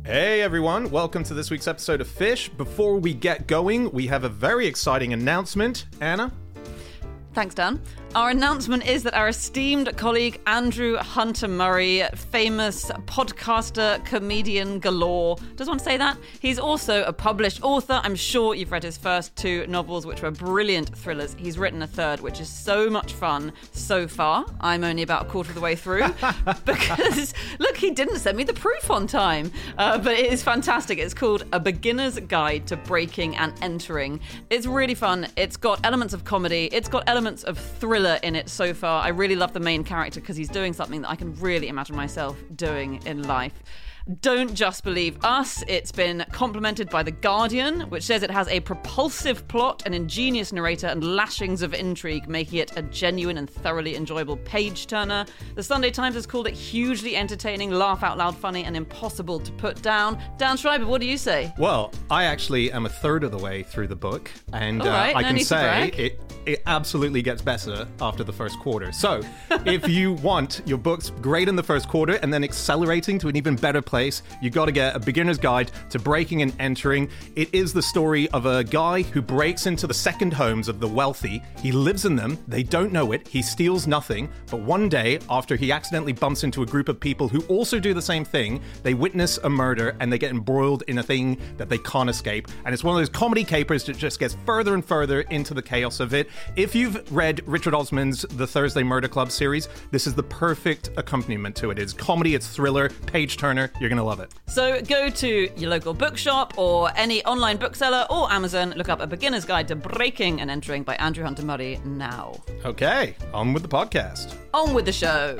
Hey everyone, welcome to this week's episode of Fish. Before we get going, we have a very exciting announcement. Anna? Thanks, Dan. Our announcement is that our esteemed colleague Andrew Hunter Murray, famous podcaster, comedian galore, does one say that? He's also a published author. I'm sure you've read his first two novels, which were brilliant thrillers. He's written a third, which is so much fun so far. I'm only about a quarter of the way through because, look, he didn't send me the proof on time. But it is fantastic. It's called A Beginner's Guide to Breaking and Entering. It's really fun. It's got elements of comedy. It's got elements of thriller in it so far. I really love the main character because he's doing something that I can really imagine myself doing in life. Don't just believe us. It's been complimented by The Guardian, which says it has a propulsive plot, an ingenious narrator, and lashings of intrigue, making it a genuine and thoroughly enjoyable page-turner. The Sunday Times has called it hugely entertaining, laugh-out-loud funny, and impossible to put down. Dan Schreiber, what do you say? Well, I actually am a third of the way through the book, and right, I no can need to say brag. it absolutely gets better after the first quarter. So, if you want your books great in the first quarter and then accelerating to an even better place, you got to get A Beginner's Guide to Breaking and Entering. It is the story of a guy who breaks into the second homes of the wealthy. He lives in them. They don't know it. He steals nothing. But one day, after he accidentally bumps into a group of people who also do the same thing, they witness a murder and they get embroiled in a thing that they can't escape. And it's one of those comedy capers that just gets further and further into the chaos of it. If you've read Richard Osman's The Thursday Murder Club series, this is the perfect accompaniment to it. It's comedy, it's thriller, page-turner. You're going to love it. So go to your local bookshop or any online bookseller or Amazon. Look up A Beginner's Guide to Breaking and Entering by Andrew Hunter Murray now. Okay, on with the podcast. On with the show.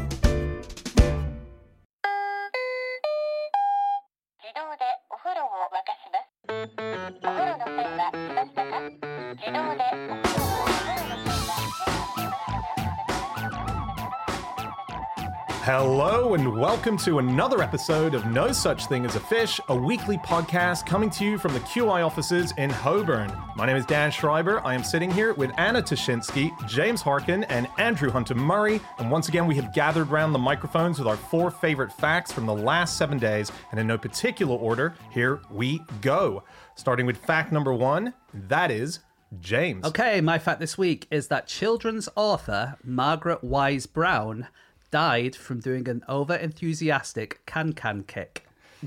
Hello and welcome to another episode of No Such Thing as a Fish, a weekly podcast coming to you from the QI offices in Holborn. My name is Dan Schreiber. I am sitting here with Anna Toshinsky, James Harkin, and Andrew Hunter Murray. And once again, we have gathered around the microphones with our 4 favorite facts from the last 7 days. And in no particular order, here we go. Starting with fact number 1, that is James. Okay, my fact this week is that children's author Margaret Wise Brown died from doing an over-enthusiastic can-can kick.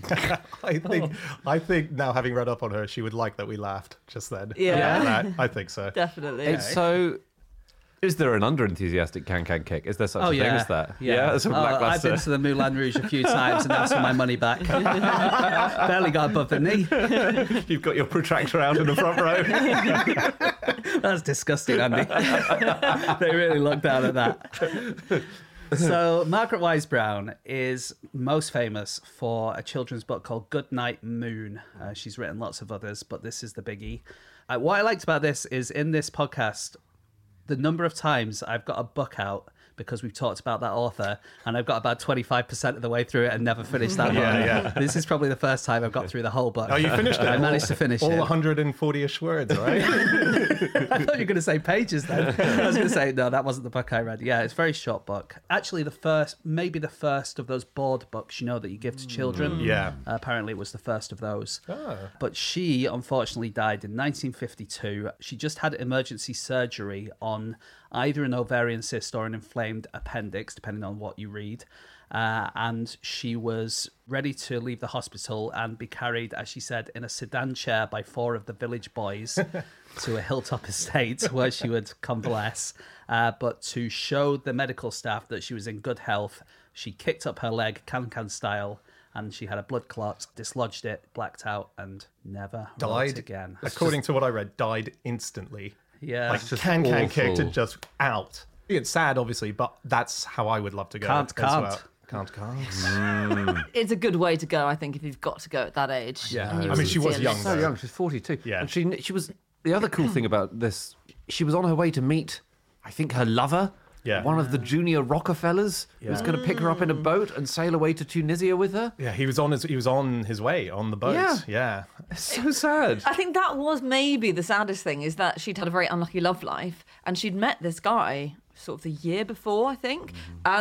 I think now, having read up on her, she would like that we laughed just then. Yeah. I think so. Definitely. So, is there an under-enthusiastic can-can kick? Is there such a thing as that? That's a I've been to the Moulin Rouge a few times and asked for my money back. Barely got above the knee. You've got your protractor out in the front row. That's disgusting, Andy. They really looked down at that. So, Margaret Wise Brown is most famous for a children's book called Goodnight Moon. She's written lots of others, but this is the biggie. What I liked about this is in this podcast, the number of times I've got a book out because we've talked about that author, and I've got about 25% of the way through it and never finished that book. Yeah. This is probably the first time I've got through the whole book. Oh, you finished it? I managed to finish all it. 140-ish words, right? I thought you were going to say pages then. I was going to say, no, that wasn't the book I read. Yeah, it's a very short book. Actually, maybe the first of those board books, that you give to children. Yeah. Apparently it was the first of those. Oh. But she, unfortunately, died in 1952. She just had emergency surgery on either an ovarian cyst or an inflamed appendix, depending on what you read. And she was ready to leave the hospital and be carried, as she said, in a sedan chair by 4 of the village boys to a hilltop estate where she would convalesce. But to show the medical staff that she was in good health, she kicked up her leg, can-can style, and she had a blood clot, dislodged it, blacked out, and never wrote again. According to what I read, died instantly. Yeah. Like can kicked it just out. It's sad, obviously, but that's how I would love to go. Can't. Can't. It's a good way to go, I think, if you've got to go at that age. Yeah. And you're I mean, she was sincerely- young, So though. young, she's 42. Yeah. And she was, the other cool thing about this, she was on her way to meet, I think, her lover. Yeah. One of the junior Rockefellers was going to pick her up in a boat and sail away to Tunisia with her. Yeah, he was on his way on the boat. Yeah. It's so sad. I think that was maybe the saddest thing, is that she'd had a very unlucky love life and she'd met this guy sort of the year before, I think. And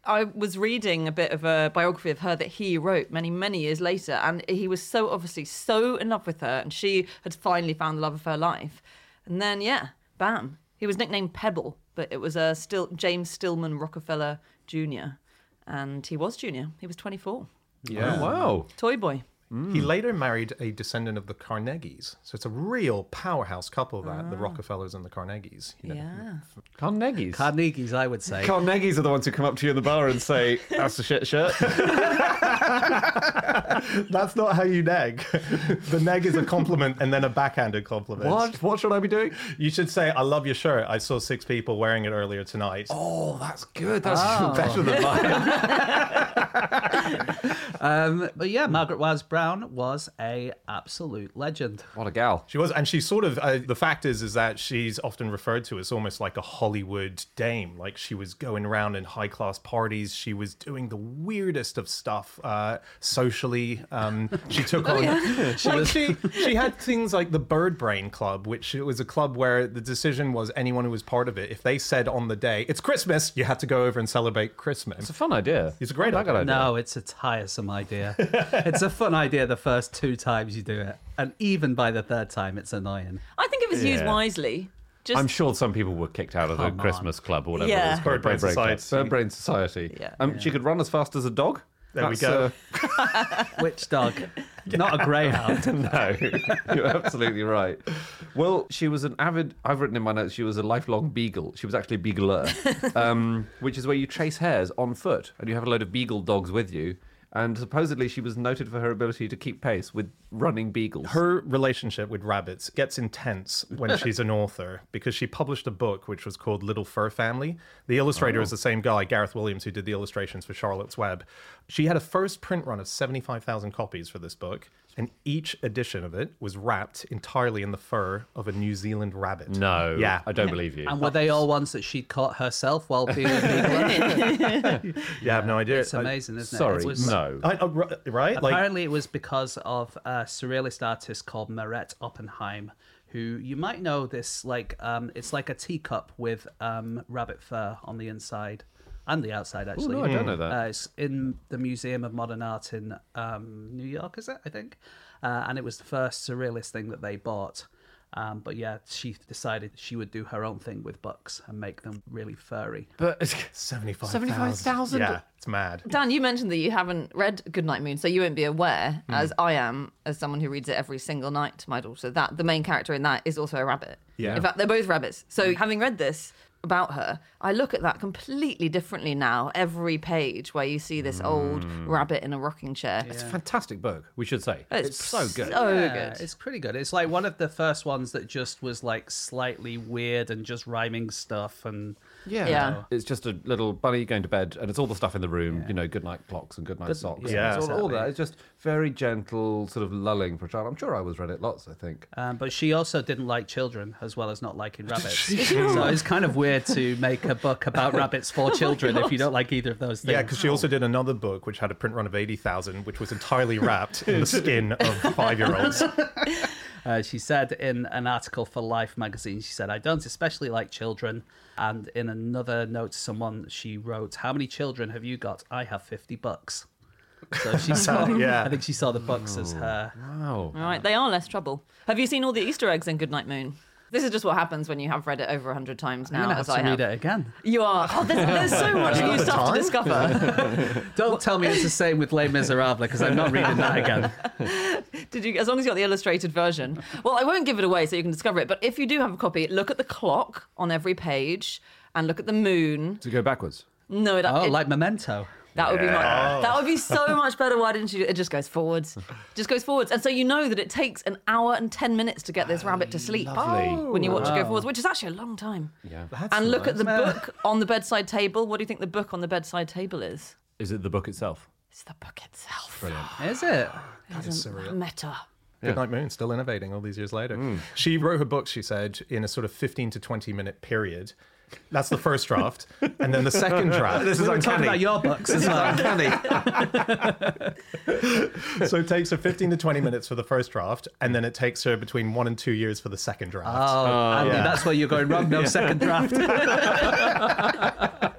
I was reading a bit of a biography of her that he wrote many, many years later, and he was so obviously so in love with her, and she had finally found the love of her life. And then, yeah, bam. He was nicknamed Pebble, but it was James Stillman Rockefeller Jr., and he was junior. He was 24. Yeah. Oh, wow. Toy boy. He later married a descendant of the Carnegies. So it's a real powerhouse couple, that, the Rockefellers and the Carnegies. You know. Yeah. Carnegies. Carnegie's, I would say. Carnegies are the ones who come up to you in the bar and say, "That's a shit shirt." That's not how you neg. The neg is a compliment and then a backhanded compliment. What should I be doing? You should say, "I love your shirt. I saw 6 people wearing it earlier tonight." Oh, that's good. That's even better than mine. But yeah, Margaret Wise Brown was a absolute legend. What a gal. She was, and she's sort of, the fact is that she's often referred to as almost like a Hollywood dame. Like, she was going around in high-class parties. She was doing the weirdest of stuff socially. She took on... She had things like the Bird Brain Club, which was a club where the decision was anyone who was part of it, if they said on the day, "It's Christmas," you had to go over and celebrate Christmas. It's a fun idea. It's a great I like that idea. No, it's a tiresome idea. It's a fun idea the first 2 times you do it. And even by the 3rd time, it's annoying. I think if it's used wisely, just... I'm sure some people were kicked out of the Come on. Christmas club or whatever Yeah. it was called. Bird Brain Society. Bird Brain Society. Yeah. She could run as fast as a dog. There we go. Which dog? Not a greyhound. No, you're absolutely right. Well, she was an avid, I've written in my notes, she was a lifelong beagle. She was actually a beagler, which is where you chase hares on foot and you have a load of beagle dogs with you. And supposedly she was noted for her ability to keep pace with running beagles. Her relationship with rabbits gets intense when she's an author, because she published a book which was called Little Fur Family. The illustrator is the same guy, Gareth Williams, who did the illustrations for Charlotte's Web. She had a first print run of 75,000 copies for this book, and each edition of it was wrapped entirely in the fur of a New Zealand rabbit. No, Yeah. I don't believe you. And were they all ones that she'd caught herself while being a beagler? You have no idea. It's amazing, isn't it? Sorry, It was, no. Right? Like, Apparently, it was because of a surrealist artist called Meret Oppenheim, who you might know this, like, it's like a teacup with rabbit fur on the inside and the outside, actually. no, I don't know that. It's in the Museum of Modern Art in New York, is it? I think. And it was the first surrealist thing that they bought. But yeah, she decided she would do her own thing with bucks and make them really furry. But 75,000? Yeah, it's mad. Dan, you mentioned that you haven't read Goodnight Moon, so you won't be aware, as I am, as someone who reads it every single night to my daughter, that the main character in that is also a rabbit. Yeah. In fact, they're both rabbits. So having read this about her, I look at that completely differently now, every page where you see this old rabbit in a rocking chair. it's a fantastic book, we should say. It's so good. So Yeah, good. it's pretty good. It's like one of the first ones that just was like slightly weird and just rhyming stuff and Yeah. It's just a little bunny going to bed, and it's all the stuff in the room, you know, good night clocks and good night socks. yeah, It's all exactly. that. It's just very gentle, sort of lulling for a child. I'm sure I was read it lots, I think. But she also didn't like children as well as not liking rabbits. So it's kind of weird to make a book about rabbits for children if you don't like either of those things. Yeah, because she also did another book which had a print run of 80,000, which was entirely wrapped in the skin of 5-year-olds. She said in an article for Life magazine, she said, "I don't especially like children." And in another note to someone, she wrote, "How many children have you got? I have 50 bucks." So she saw, Yeah. I think she saw the bucks as her. Wow. All right, they are less trouble. Have you seen all the Easter eggs in Goodnight Moon? This is just what happens when you have read it over 100 times I'm now, going to as have I to have. read it again. You are. Oh, there's so much new stuff to discover. Don't tell me it's the same with Les Miserables, because I'm not reading that again. Did you? As long as you got the illustrated version. Well, I won't give it away so you can discover it. But if you do have a copy, look at the clock on every page and look at the moon. To go backwards. No, Oh, like Memento. that would be that would be so much better. Why didn't you? It just goes forwards, just goes forwards, and so you know that it takes an hour and 10 minutes to get this rabbit to sleep lovely. when you watch it go forwards, which is actually a long time. Yeah. And look at the book on the bedside table. What do you think the book on the bedside table is? Is it the book itself? It's the book itself. Brilliant. Is it? It's a meta. Goodnight Moon, still innovating all these years later. She wrote her books, she said, in a sort of 15 to 20 minute period. That's the first draft. And then the second draft. This is We're talking about your books as well. uncanny. So it takes her 15 to 20 minutes for the first draft, and then it takes her between 1 and 2 years for the second draft. Oh, Andy, yeah. that's where you're going wrong. No second draft.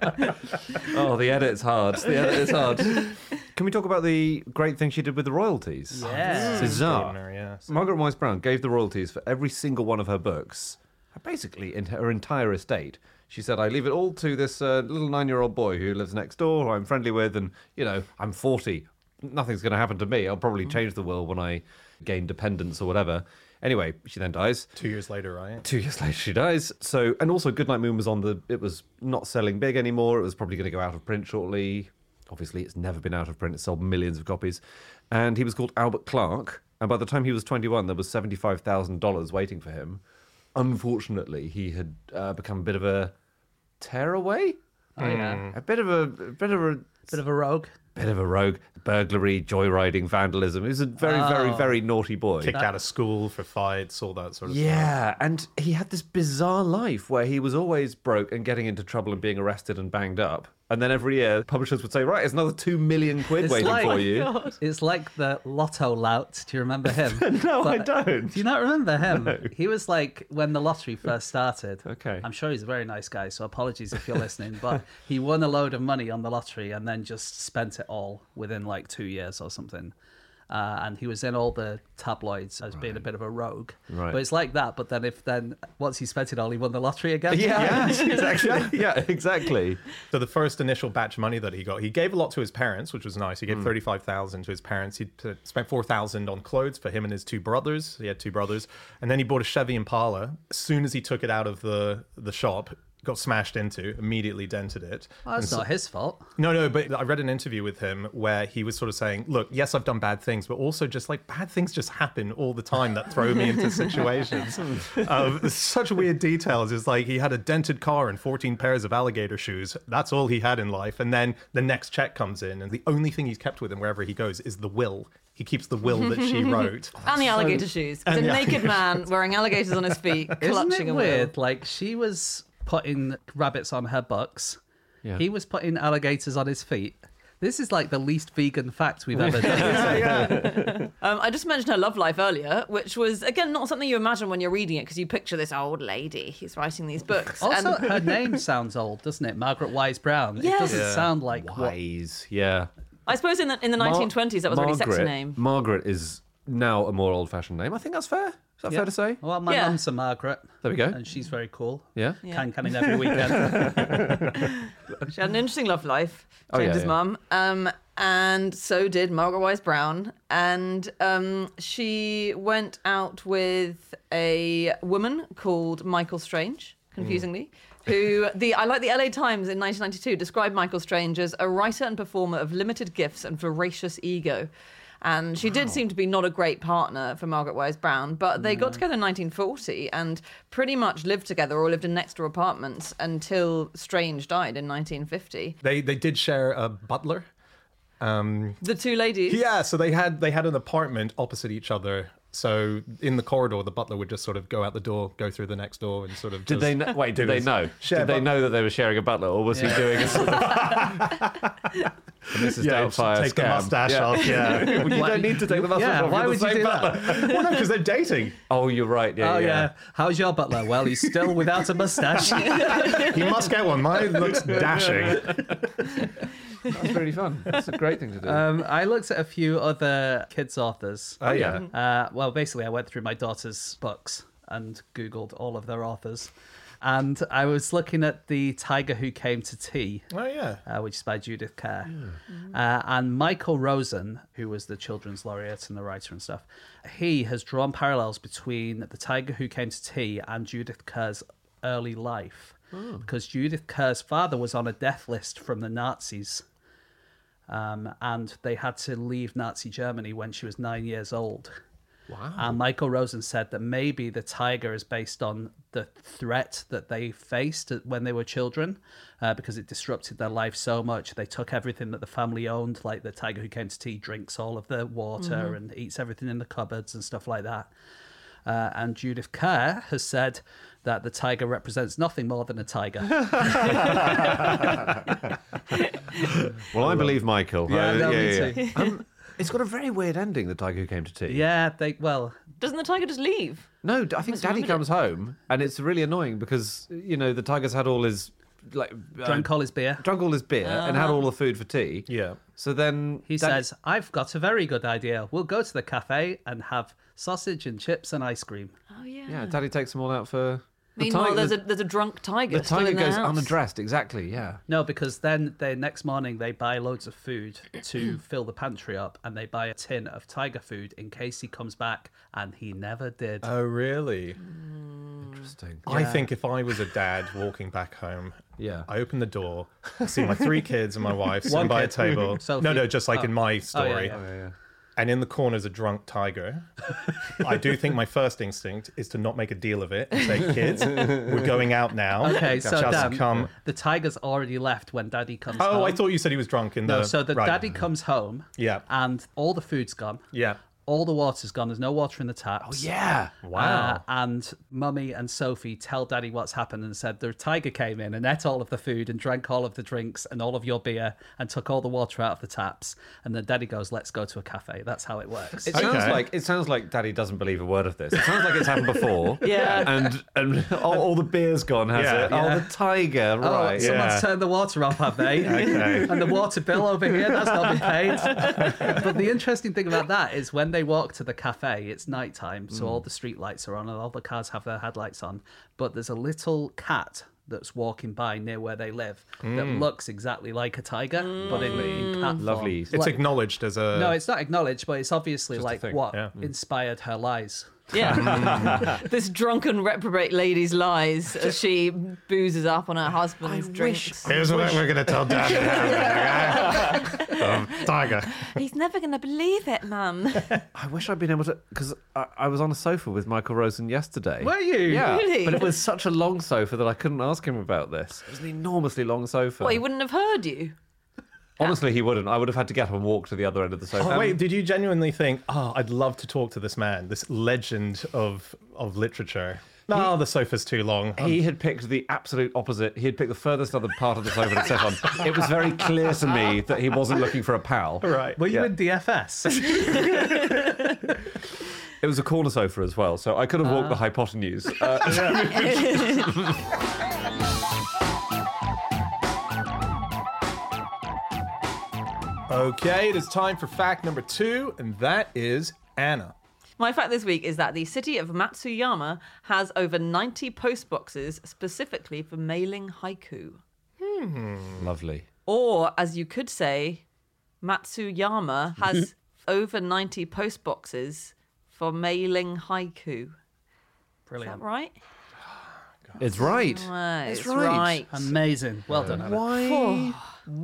Oh, the edit's hard. The edit is hard. Can we talk about the great thing she did with the royalties? Yeah. Bizarre. Extraordinary, yes. Margaret Wise Brown gave the royalties for every single one of her books, basically in her entire estate. She said, I leave it all to this little 9-year-old boy who lives next door, who I'm friendly with, and, I'm 40. Nothing's going to happen to me. I'll probably change the world when I gain dependence or whatever. Anyway, she then dies. 2 years later, right? 2 years later, she dies. So, and also, Goodnight Moon was it was not selling big anymore. It was probably going to go out of print shortly. Obviously, it's never been out of print. It sold millions of copies. And he was called Albert Clark. And by the time he was 21, there was $75,000 waiting for him. Unfortunately, he had become a bit of a tearaway. Oh, yeah. A bit of a Bit of a rogue. bit of a rogue. Burglary, joyriding, vandalism. He was a very, very, very naughty boy. Kicked out of school for fights, all that sort of stuff. Yeah, and he had this bizarre life where he was always broke and getting into trouble and being arrested and banged up. And then every year, publishers would say, right, it's another 2 million quid It's waiting like- for you. God. It's like the Lotto lout. Do you remember him? No, I But- don't. Do you not remember him? No. He was like when the lottery first started. Okay. I'm sure he's a very nice guy, so apologies if you're listening. But he won a load of money on the lottery and then just spent it all within like 2 years or something. And he was in all the tabloids as being a bit of a rogue. Right. But it's like that. But then once he spent it all, he won the lottery again. Yeah, exactly. Yeah, exactly. So the first initial batch of money that he got, he gave a lot to his parents, which was nice. He gave $35,000 to his parents. He spent $4,000 on clothes for him and his 2 brothers. He had 2 brothers, and then he bought a Chevy Impala. As soon as he took it out of the shop, got smashed into, immediately dented it. Well, that's And not his fault. No, but I read an interview with him where he was sort of saying, look, yes, I've done bad things, but also just like bad things just happen all the time that throw me into situations. Such weird details. It's like he had a dented car and 14 pairs of alligator shoes. That's all he had in life. And then the next check comes in, and the only thing he's kept with him wherever he goes is the will. He keeps the will that she wrote. And the alligator shoes. It's a And the naked man wearing alligators on his feet, Isn't clutching it a weird? will. Like she was putting rabbits on her bucks. Yeah. He was putting alligators on his feet. This is like the least vegan fact we've ever done. I just mentioned her love life earlier, which was, again, not something you imagine when you're reading it, because you picture this old lady who's writing these books. Also, and her name sounds old, doesn't it? Margaret Wise Brown. Yeah. It doesn't Yeah. sound like what. Wise, yeah. I suppose in the 1920s, that was a really sexy Margaret- name. Margaret is now a more old-fashioned name. I think that's fair. Is that fair to say? Well, my Yeah. mum's a Margaret. There we go. And she's very cool. Yeah. Yeah. Canning every weekend. She had an interesting love life, Oh, yeah, James's yeah. mum. And so did Margaret Wise Brown. And she went out with a woman called Michael Strange, confusingly, who I like the LA Times in 1992 described Michael Strange as a writer and performer of limited gifts and voracious ego. And she did seem to be not a great partner for Margaret Wise Brown, but they got together in 1940 and pretty much lived together or lived in next door apartments until Strange died in 1950. They did share a butler. The two ladies. Yeah, so they had an apartment opposite each other. So in the corridor, the butler would just sort of go out the door, go through the next door, and sort of. Did they know? Wait, did they know? Did they know that they were sharing a butler, or was he doing a sort of Mrs. Doubtfire take the scam? mustache off. Yeah. You don't need to take the mustache Yeah, off. why you're would the you same do that? butler. Well, no, because they're dating. Oh, you're right. Yeah, Oh, yeah. How's your butler? Well, he's still without a mustache. He must get one. Mine looks dashing. That's really fun. That's a great thing to do. I looked at a few other kids' authors. Oh yeah. Well, basically, I went through my daughter's books and Googled all of their authors. And I was looking at The Tiger Who Came to Tea, Oh yeah. which is by Judith Kerr. And Michael Rosen, who was the children's laureate and the writer and stuff, he has drawn parallels between The Tiger Who Came to Tea and Judith Kerr's early life. Because Judith Kerr's father was on a death list from the Nazis. And they had to leave Nazi Germany when she was 9 years old. Wow. And Michael Rosen said that maybe The Tiger is based on the threat that they faced when they were children, because it disrupted their life so much. They took everything that the family owned, like the Tiger Who Came to Tea drinks all of the water and eats everything in the cupboards and stuff like that. And Judith Kerr has said that the tiger represents nothing more than a tiger. Well, I believe Michael. Me too. It's got a very weird ending, The Tiger Who Came to Tea. Yeah, Doesn't the tiger just leave? No, I think Daddy comes home, and it's really annoying because, the tiger's had all his Drank all his beer. Drunk all his beer and had all the food for tea. Yeah. So then He says, I've got a very good idea. We'll go to the cafe and have sausage and chips and ice cream. Oh, yeah. "Yeah, Daddy takes them all out for." the Meanwhile, tiger- there's a drunk tiger. the still tiger in their goes house. unaddressed. Exactly. Yeah. No, because then the next morning they buy loads of food to fill the pantry up, and they buy a tin of tiger food in case he comes back, and he never did. Oh, really? Interesting. I think if I was a dad walking back home, Yeah. I open the door, I see my 3 kids and my wife sitting by a kid. table. Sophie. No, just like in my story. yeah. Yeah. And in the corner is a drunk tiger. I do think my first instinct is to not make a deal of it and say, kids, we're going out now. Okay, so Just Dan, come. the tiger's already left when Daddy comes home. Oh, I thought you said he was drunk in the... No, so the right. Daddy comes home, Yeah. and all the food's gone. Yeah. All the water's gone. There's no water in the taps. Yeah. Wow. And Mummy and Sophie tell Daddy what's happened and said the tiger came in and ate all of the food and drank all of the drinks and all of your beer and took all the water out of the taps. And then Daddy goes, "Let's go to a cafe." That's how it works. It sounds like Daddy doesn't believe a word of this. It sounds like it's happened before. Yeah. And all the beer's gone, has Yeah. it? Yeah. Oh, the tiger, Oh, right? someone's yeah. turned the water off, have they? Okay. And the water bill over here, that's not been paid. But the interesting thing about that is when they walk to the cafe, it's nighttime, so all the street lights are on and all the cars have their headlights on. But there's a little cat that's walking by near where they live that looks exactly like a tiger, but in cat form. Lovely. It's Like- acknowledged as a... No, it's not acknowledged, but it's obviously Just a like thing, what yeah. inspired her lies. Yeah. This drunken reprobate lady's lies as she boozes up on her husband's drinks. Here's what we're going to tell Dad. Tiger. He's never going to believe it, Mum. I wish I'd been able to, because I was on a sofa with Michael Rosen yesterday. Were you? Yeah, Really? but it was such a long sofa that I couldn't ask him about this. It was an enormously long sofa. Well, he wouldn't have heard you. Honestly, he wouldn't. I would have had to get up and walk to the other end of the sofa. Oh, wait, did you genuinely think, I'd love to talk to this man, this legend of literature? No, the sofa's too long. He had picked the absolute opposite. He had picked the furthest other part of the sofa to sit on. It was very clear to me that he wasn't looking for a pal. Right. Were you Yeah. in DFS? It was a corner sofa as well, so I could have walked the hypotenuse. Okay, it is time for fact number 2, and that is Anna. My fact this week is that the city of Matsuyama has over 90 post boxes specifically for mailing haiku. Lovely. Or, as you could say, Matsuyama has over 90 post boxes for mailing haiku. Is Brilliant. that right? It's right. It's right. right. Amazing. Well done, Anna. Why?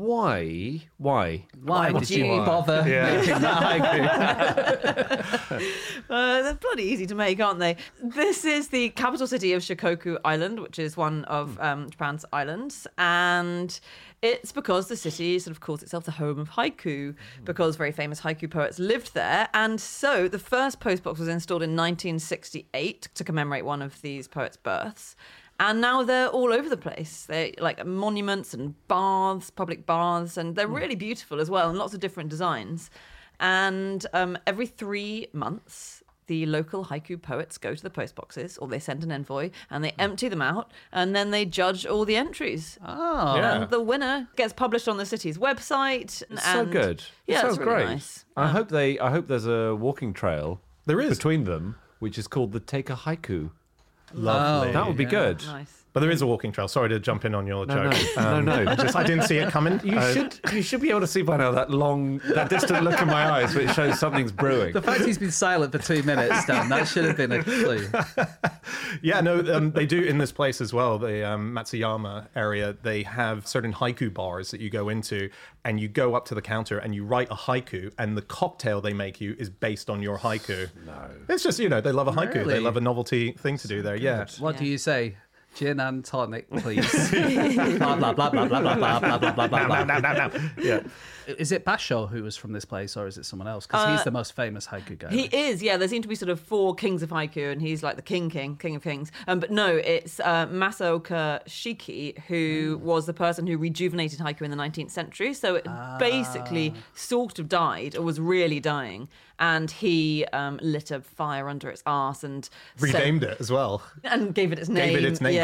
Why did you you? bother making that haiku? They're bloody easy to make, aren't they? This is the capital city of Shikoku Island, which is one of Japan's islands. And it's because the city sort of calls itself the home of haiku, because very famous haiku poets lived there. And so the first postbox was installed in 1968 to commemorate one of these poets' births. And now they're all over the place. They're like monuments and baths, public baths, and they're really beautiful as well, and lots of different designs. And every 3 months, the local haiku poets go to the post boxes, or they send an envoy, and they empty them out, and then they judge all the entries. Oh. Yeah. And the winner gets published on the city's website. It's so and- good. Yeah, it sounds it's really great. nice. I hope there's a walking trail There is. between them, which is called the Take a Haiku. Lovely. That would be good. Nice. But there is a walking trail. Sorry to jump in on your No, joke. no. I didn't see it coming. You should be able to see by now that distant look in my eyes, which shows something's brewing. The fact he's been silent for 2 minutes, Dan, that should have been a clue. Yeah, no, they do in this place as well, the Matsuyama area. They have certain haiku bars that you go into, and you go up to the counter and you write a haiku, and the cocktail they make you is based on your haiku. No. It's just, they love a haiku. Really? They love a novelty thing to do there, yeah. What do you say? Gin and tonic, please. Blah, blah, blah, blah, blah, blah, blah, blah, blah, blah, blah. No. Yeah. Is it Basho who was from this place, or is it someone else? Because he's the most famous haiku guy. He is, yeah. There seem to be sort of 4 kings of haiku, and he's like the king of kings. But no, it's Masaoka Shiki, who was the person who rejuvenated haiku in the 19th century. So it basically sort of died, or was really dying. And he lit a fire under its arse and Renamed it as well. and gave it its name. Gave it its name, Yeah.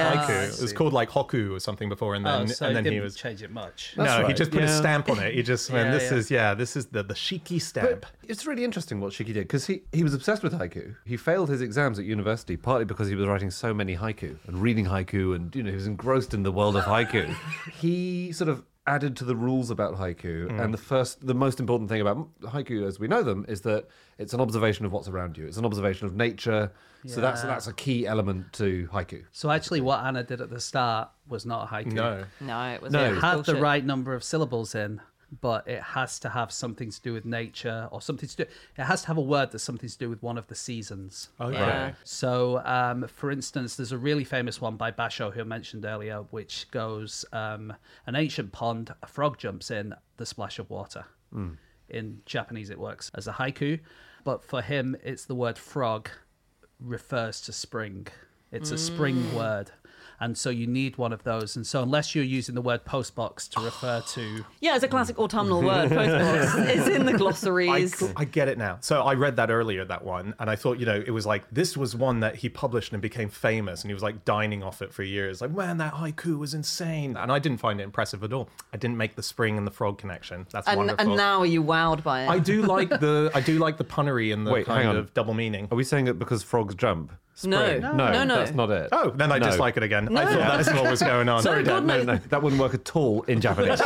Yes. haiku. It was called like Hoku or something before, and then so and then didn't he was change it much. no, That's he right, just put his yeah. stamp on it. He just went, this is the Shiki stamp. But it's really interesting what Shiki did because he was obsessed with haiku. He failed his exams at university partly because he was writing so many haiku and reading haiku, and he was engrossed in the world of haiku. He sort of added to the rules about haiku, and the most important thing about haiku as we know them is that it's an observation of what's around you. It's an observation of nature. So Yeah. that's a key element to haiku. So actually, what Anna did at the start was not a haiku. No, it was No. it It was had the bullshit. right number of syllables in, but it has to have something to do with nature or something to do. It has to have a word that's something to do with one of the seasons. Okay. Yeah. So, for instance, there's a really famous one by Basho, who I mentioned earlier, which goes an ancient pond, a frog jumps in, the splash of water. In Japanese, it works as a haiku, but for him, it's the word frog refers to spring. It's a spring word. And so you need one of those. And so unless you're using the word postbox to refer to... Yeah, it's a classic autumnal word. Postbox. It's in the glossaries. I get it now. So I read that earlier, that one, and I thought, it was like, this was one that he published and became famous, and he was like dining off it for years. Like, man, that haiku was insane. And I didn't find it impressive at all. I didn't make the spring and the frog connection. That's wonderful. And now are you wowed by it? I do like the punnery and the Wait, hang kind on. of double meaning. Are we saying it because frogs jump? No. Spring? No. That's not it. Oh, then I No. dislike it again. I thought that's what was going on. Sorry, God, Dad. no. No, that wouldn't work at all in Japanese.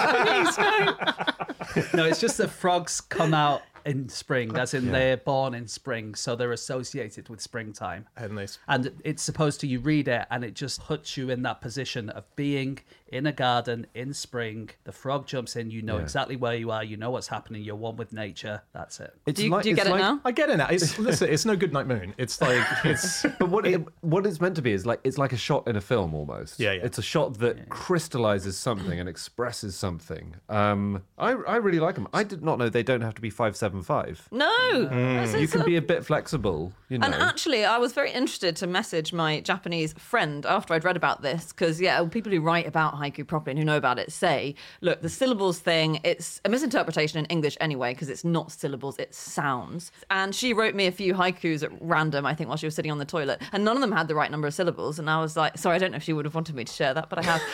No, it's just that frogs come out in spring, as in they're born in spring, so they're associated with springtime. And it's supposed to, you read it and it just puts you in that position of being in a garden in spring. The frog jumps in, you know exactly where you are, you know what's happening, you're one with nature. That's it. Do you get it now? I get it now. Listen, it's no Good Night Moon. It's like But what it's meant to be is it's like a shot in a film almost. Yeah. It's a shot that crystallizes something and expresses something. I really like them. I did not know they don't have to be 575. No. You can be a bit flexible, And actually, I was very interested to message my Japanese friend after I'd read about this, because, people who write about haiku properly and who know about it say, look, the syllables thing, it's a misinterpretation in English anyway, because it's not syllables, it's sounds. And she wrote me a few haikus at random, I think, while she was sitting on the toilet, and none of them had the right number of syllables. And I was like, sorry, I don't know if she would have wanted me to share that, but I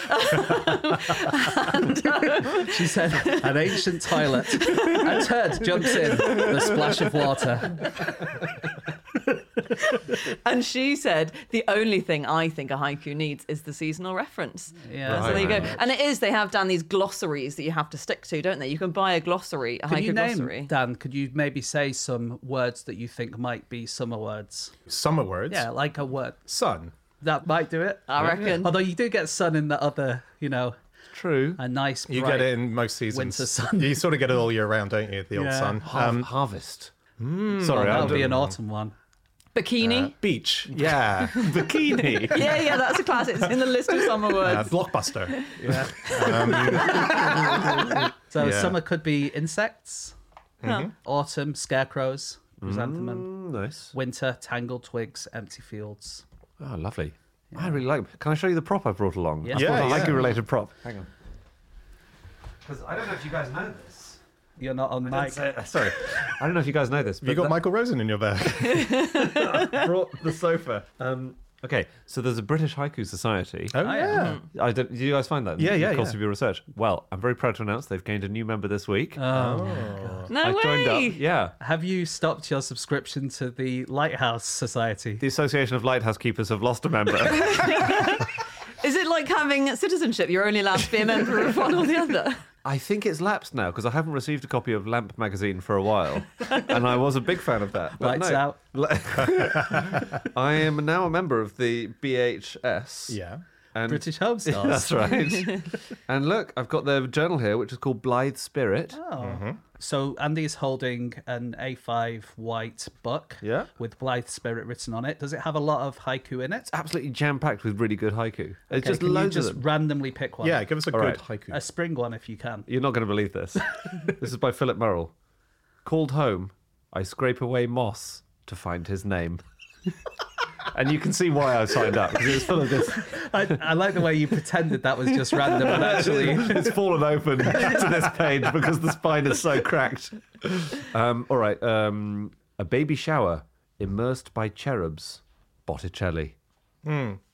have. She said, an ancient toilet, a turd jumps in, the splash of water. And she said, the only thing I think a haiku needs is the seasonal reference. Yeah. So there you go. And it is, they have, Dan, these glossaries that you have to stick to, don't they? You can buy a glossary, a Could haiku you name, glossary. Dan, could you maybe say some words that you think might be summer words? summer words. Yeah, like a word. Sun. That might do it. I reckon. Although you do get sun in the other, True. a nice You bright get it in most seasons. winter sun. You sort of get it all year round, don't you? The old Yeah. sun. Harvest. Sorry, That I would be don't- an autumn one. Bikini. Beach. Yeah. Bikini. Yeah, that's a classic. It's in the list of summer words. Blockbuster. So Yeah. summer could be insects. Autumn, scarecrows, chrysanthemum. Nice. Winter, tangled twigs, empty fields. Oh, lovely. I really like them. Can I show you the prop I brought along? Yeah. I brought a Yeah, yeah. haiku-related prop. Hang on. Because I don't know if you guys know this. You're not on mic. Sorry. I don't know if you guys know this. But You got Michael Rosen in your bag. brought the sofa. Okay, so there's a British Haiku Society. Oh, yeah. Did you guys find that? Yeah, in yeah, the course yeah. of your research? Well, I'm very proud to announce they've gained a new member this week. No I joined way. up. Yeah. Have you stopped your subscription to the Lighthouse Society? The Association of Lighthouse Keepers have lost a member. Is it like having citizenship? You're only allowed to be a member of one or the other. I think it's lapsed now because I haven't received a copy of Lamp magazine for a while, and I was a big fan of that. But Lights no. out. I am now a member of the BHS. Yeah. And British Home Stars. That's right. And look, I've got their journal here, which is called Blythe Spirit. Oh. So Andy's holding an A5 white book Yeah. with Blythe Spirit written on it. Does it have a lot of haiku in it? Absolutely jam-packed with really good haiku. It's Okay, just can you loads just of them. randomly pick one? Yeah, give us a All good right. haiku. A spring one if you can. You're not going to believe this. This is by Philip Murrell. Called home, I scrape away moss to find his name. And you can see why I signed up, because it was full of this. I like the way you pretended that was just random, but actually... It's fallen open to this page because the spine is so cracked. All right. A baby shower immersed by cherubs. Botticelli.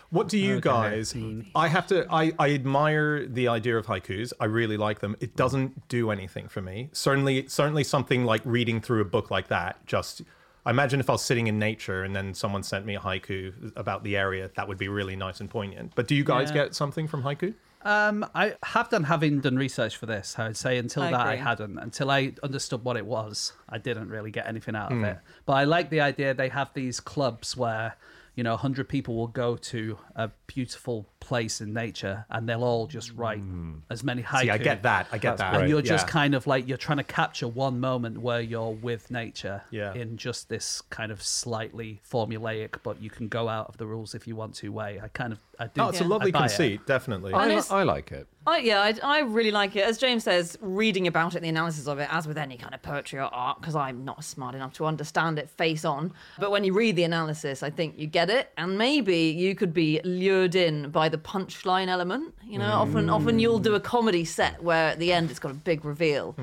What do you guys? I have to. I admire the idea of haikus. I really like them. It doesn't do anything for me. Certainly something like reading through a book like that. Just, I imagine if I was sitting in nature and then someone sent me a haiku about the area, that would be really nice and poignant. But do you guys get something from haiku? I have having done research for this, I would say until I that I agree. hadn't. Until I understood what it was, I didn't really get anything out of it. But I like the idea they have these clubs where, 100 people will go to a beautiful place in nature and they'll all just write as many haiku. See, I get that. And you're just Yeah. kind of like, you're trying to capture one moment where you're with nature Yeah. in just this kind of slightly formulaic, but you can go out of the rules if you want to way. I do. Oh, it's a I lovely buy it. conceit, definitely. I like it. I really like it. As James says, reading about it, the analysis of it, as with any kind of poetry or art, because I'm not smart enough to understand it face on. But when you read the analysis, I think you get it, and maybe you could be lured in by the punchline element. Often you'll do a comedy set where at the end it's got a big reveal,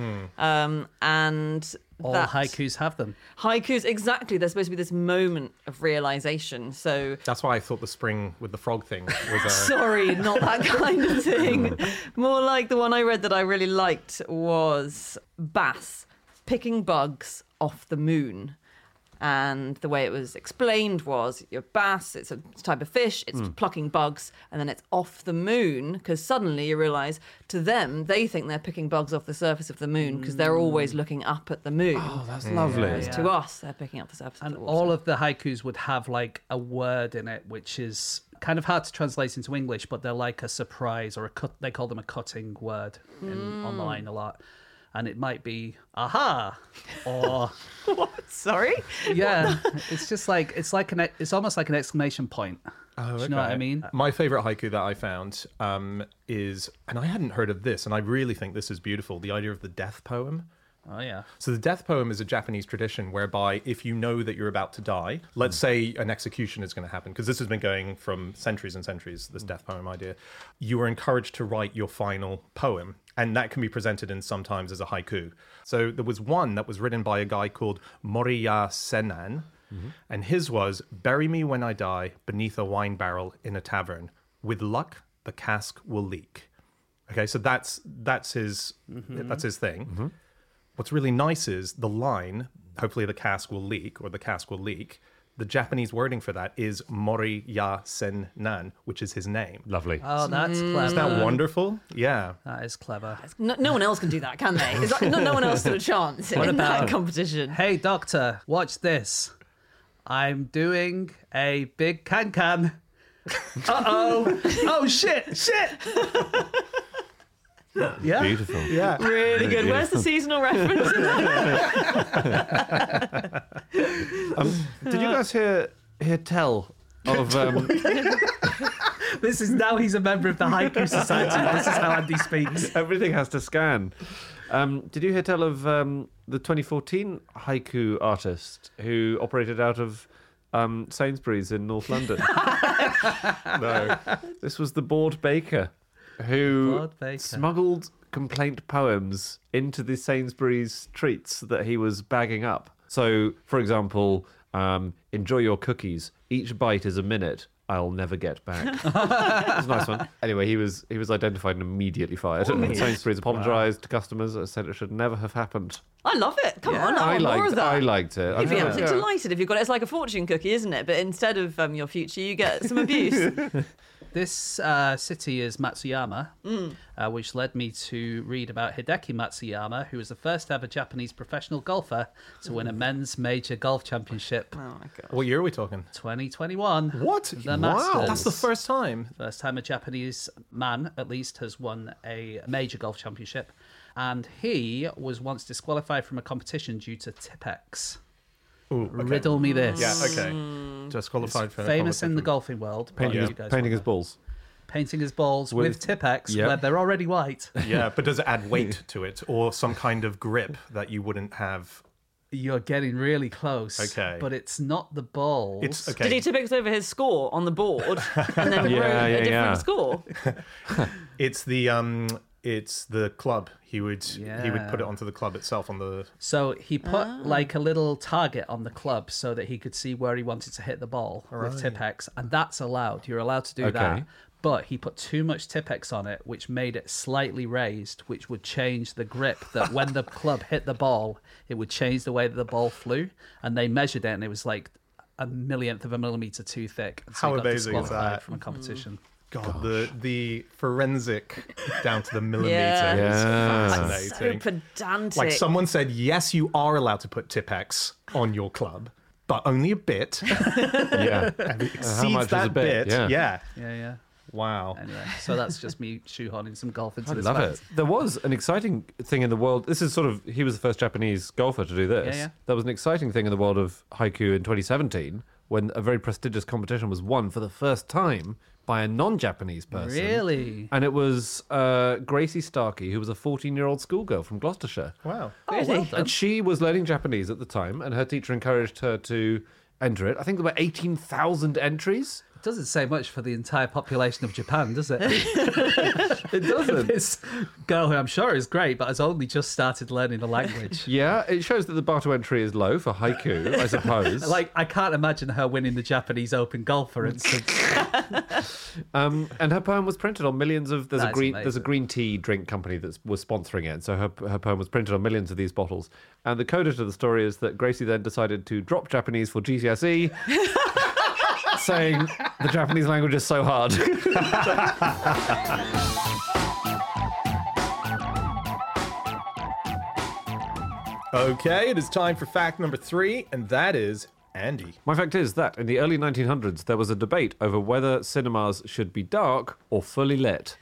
and All haikus have them. haikus exactly. There's supposed to be this moment of realization. So That's why I thought the spring with the frog thing was a. sorry, not that kind of thing. More like the one I read that I really liked was Bass picking bugs off the moon. And the way it was explained was your bass, it's a type of fish, it's plucking bugs, and then it's off the moon, because suddenly you realise, to them, they think they're picking bugs off the surface of the moon because they're always looking up at the moon. Oh, that's lovely. Whereas to us, they're picking up the surface And of the water. all of the haikus would have like a word in it, which is kind of hard to translate into English, but they're like a surprise or a cut. They call them a cutting word online a lot. And it might be aha, or Sorry? yeah, it's just like it's almost like an exclamation point. Oh, Do you know what I mean? My favorite haiku that I found is, and I hadn't heard of this, and I really think this is beautiful, the idea of the death poem. Oh yeah. So the death poem is a Japanese tradition whereby if you know that you're about to die, let's say an execution is going to happen, because this has been going from centuries and centuries, this death poem idea, you are encouraged to write your final poem. And that can be presented in sometimes as a haiku. So there was one that was written by a guy called Moriya Sennan. And his was, bury me when I die beneath a wine barrel in a tavern. With luck, the cask will leak. Okay, so that's his thing. What's really nice is the line, hopefully the cask will leak, or the cask will leak. The Japanese wording for that is Moriya Sennan, which is his name. Lovely. Oh, that's clever. Isn't that wonderful? Yeah. That is clever. No one else can do that, can they? It's like, no one else stood a chance in that competition. Hey doctor, watch this. I'm doing a big can. Uh-oh. Oh shit. Yeah. Beautiful. Yeah. Really good. Where's the seasonal reference? Did you guys hear tell of This is now he's a member of the Haiku Society. This is how Andy speaks. everything has to scan? Did you hear tell of the 2014 haiku artist who operated out of Sainsbury's in North London? No. This was the Board Baker, who Board Baker. smuggled complaint poems into the Sainsbury's treats that he was bagging up. So, for example, enjoy your cookies. Each bite is a minute. I'll never get back. It's a nice one. Anyway, he was identified and immediately fired. And Sainsbury's apologised to customers and said it should never have happened. I love it. Come on, I want more of that. I liked it. You'd be Yeah. absolutely delighted if you got it. It's like a fortune cookie, isn't it? But instead of your future, you get some abuse. This city is Matsuyama, which led me to read about Hideki Matsuyama, who was the first ever Japanese professional golfer to win a men's major golf championship. Oh my god. What year are we talking? 2021. What? The Masters. That's the first time. First time a Japanese man, at least, has won a major golf championship. And he was once disqualified from a competition due to Tipex. Ooh, okay. Riddle me this. Yeah, okay. Just qualified for Famous in the competition. golfing world. Painting, but his, you guys painting will his know. balls. Painting his balls with Tipex, Yep. where they're already white. Yeah, but does it add weight to it, or some kind of grip that you wouldn't have? You're getting really close. Okay. But it's not the balls. It's okay. Did he Tipex over his score on the board and then Yeah, wrote yeah, a different yeah. score? It's the it's the club. He would put it onto the club itself on the. So he put like a little target on the club so that he could see where he wanted to hit the ball with Tipp-Ex, and that's allowed. You're allowed to do that. But he put too much Tipp-Ex on it, which made it slightly raised, which would change the grip, that when the club hit the ball, it would change the way that the ball flew. And they measured it, and it was like a millionth of a millimeter too thick. And so How he got amazing is disqualified that? from a competition. God, the forensic down to the millimeter Yeah. is So fascinating. pedantic. Like someone said, yes, you are allowed to put Tipp-Ex on your club, but only a bit. Yeah. And it How exceeds much is that a bit? bit. Yeah. Yeah. Wow. Anyway, so that's just me shoehorning some golf into I this. love fact. it. There was an exciting thing in the world. This is sort of, he was the first Japanese golfer to do this. Yeah. There was an exciting thing in the world of haiku in 2017 when a very prestigious competition was won for the first time by a non-Japanese person. Really? And it was Gracie Starkey, who was a 14-year-old schoolgirl from Gloucestershire. Wow. Really? And she was learning Japanese at the time, and her teacher encouraged her to enter it. I think there were 18,000 entries. Doesn't say much for the entire population of Japan, does it? It doesn't. This girl, who I'm sure is great, but has only just started learning the language. Yeah, it shows that the bar to entry is low for haiku, I suppose. Like, I can't imagine her winning the Japanese Open golf, for instance. And her poem was printed on millions of. There's That's a amazing. green tea drink company that was sponsoring it, so her poem was printed on millions of these bottles. And the coda to the story is that Gracie then decided to drop Japanese for GCSE, saying the Japanese language is so hard. Okay, it is time for fact number 3, and that is Andy. My fact is that in the early 1900s there was a debate over whether cinemas should be dark or fully lit.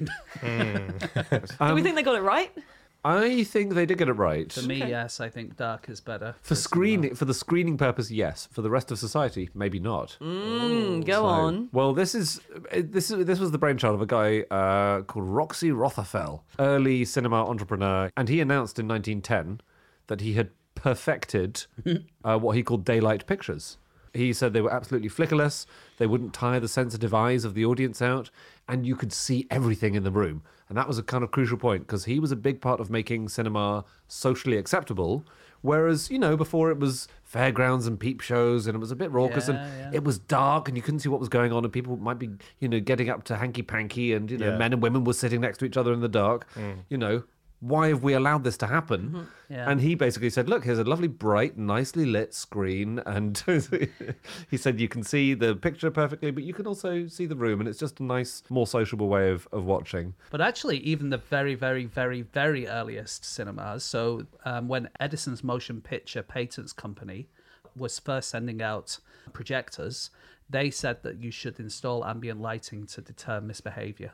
Do we think they got it right? I think they did get it right. For me, yes, I think dark is better. For the screening purpose, yes. For the rest of society, maybe not. Go on. Well, this was the brainchild of a guy called Roxy Rothafel, early cinema entrepreneur, and he announced in 1910 that he had perfected what he called daylight pictures. He said they were absolutely flickerless, they wouldn't tire the sensitive eyes of the audience out, and you could see everything in the room. And that was a kind of crucial point, because he was a big part of making cinema socially acceptable, whereas, before it was fairgrounds and peep shows, and it was a bit raucous, and it was dark, and you couldn't see what was going on, and people might be, getting up to hanky-panky, and, men and women were sitting next to each other in the dark, why have we allowed this to happen? Yeah. And he basically said, look, here's a lovely, bright, nicely lit screen. And he said you can see the picture perfectly, but you can also see the room. And it's just a nice, more sociable way of watching. But actually, even the very, very, very, very earliest cinemas, so when Edison's Motion Picture Patents Company was first sending out projectors, they said that you should install ambient lighting to deter misbehavior.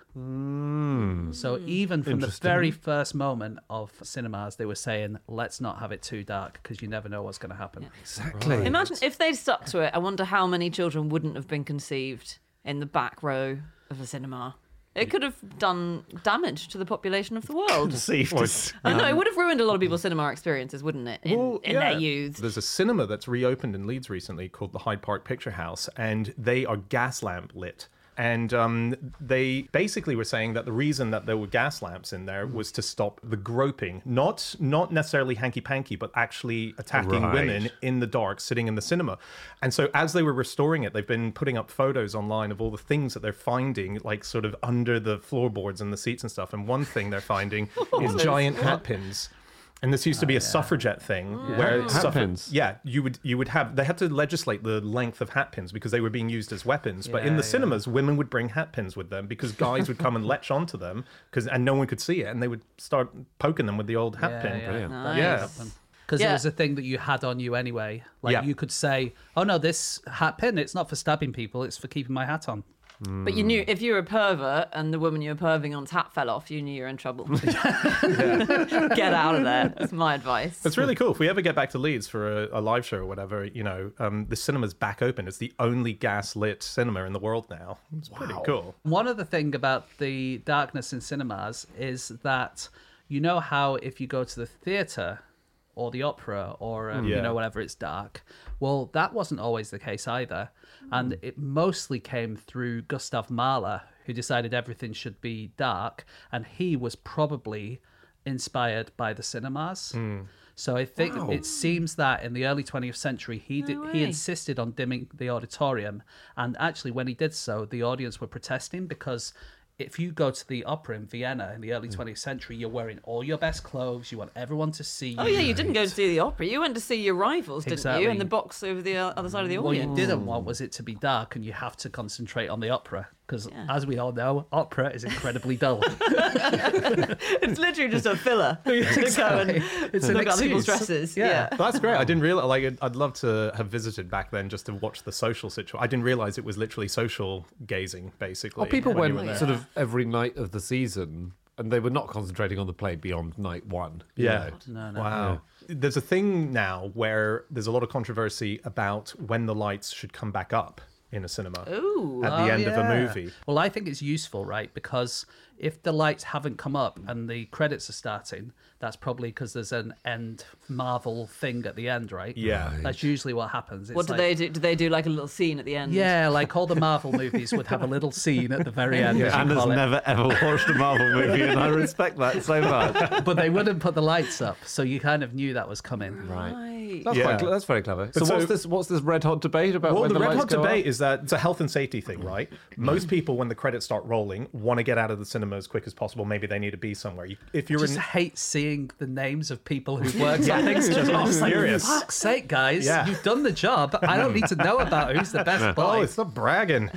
So even from the very first moment of cinemas, they were saying, let's not have it too dark because you never know what's going to happen. Yeah. Exactly. Imagine if they'd stuck to it. I wonder how many children wouldn't have been conceived in the back row of a cinema. It could have done damage to the population of the world. I know, it would have ruined a lot of people's cinema experiences, wouldn't it? In their youth. There's a cinema that's reopened in Leeds recently called the Hyde Park Picture House, and they are gas lamp lit. And they basically were saying that the reason that there were gas lamps in there was to stop the groping, not necessarily hanky-panky, but actually attacking women in the dark sitting in the cinema. And so as they were restoring it, they've been putting up photos online of all the things that they're finding, like sort of under the floorboards and the seats and stuff. And one thing they're finding is giant hat pins. And this used to be a suffragette thing where Hat pins. Yeah, you would have. They had to legislate the length of hat pins because they were being used as weapons. But in the cinemas, women would bring hat pins with them because guys would come and latch onto them and no one could see it, and they would start poking them with the old hat pin. Brilliant. Nice. Because it was a thing that you had on you anyway. Like you could say, oh no, this hat pin, it's not for stabbing people, it's for keeping my hat on. But you knew if you were a pervert and the woman you were perving on's hat fell off, you knew you were in trouble. Get out of there. That's my advice. It's really cool. If we ever get back to Leeds for a live show or whatever, the cinema's back open. It's the only gas-lit cinema in the world now. It's pretty cool. One other thing about the darkness in cinemas is that you know how if you go to the theatre or the opera or whatever, it's dark. Well, that wasn't always the case either. And it mostly came through Gustav Mahler, who decided everything should be dark, and he was probably inspired by the cinemas. So I think it seems that in the early 20th century, he insisted on dimming the auditorium, and actually when he did so, the audience were protesting because if you go to the opera in Vienna in the early 20th century, you're wearing all your best clothes. You want everyone to see you. Oh, yeah, you didn't go to see the opera. You went to see your rivals, didn't you? In the box over the other side of the audience. What you didn't want was it to be dark and you have to concentrate on the opera. Because, as we all know, opera is incredibly dull. It's literally just a filler to go and look at people's dresses. Yeah. That's great. I didn't realize, like, I'd love to have visited back then just to watch the social situation. I didn't realize it was literally social gazing, basically. Well, people when you went were there. sort of every night of the season, and they were not concentrating on the play beyond night one. you Yeah. know. No. Wow. There's a thing now where there's a lot of controversy about when the lights should come back up in a cinema Ooh. at the end of a movie. Well, I think it's useful, right? Because if the lights haven't come up and the credits are starting, that's probably because there's an end Marvel thing at the end, right? Yeah. That's usually what happens. What do they do? Do they do like a little scene at the end? Yeah, like all the Marvel movies would have a little scene at the very end. as you Anna's call it. never ever watched a Marvel movie, and I respect that so much. But they wouldn't put the lights up, so you kind of knew that was coming. Right. That's, Yeah. that's very clever. So, so- what's this red hot debate about? Well, when the red lights hot go debate up? is that it's a health and safety thing, right? Most people, when the credits start rolling, want to get out of the cinema as quick as possible. Maybe they need to be somewhere. If you're Just in, hate seeing the names of people who worked on things. Just I'm just like, furious. fuck's sake, guys, Yeah. you've done the job. I don't need to know about who's the best oh, boy. it's not bragging.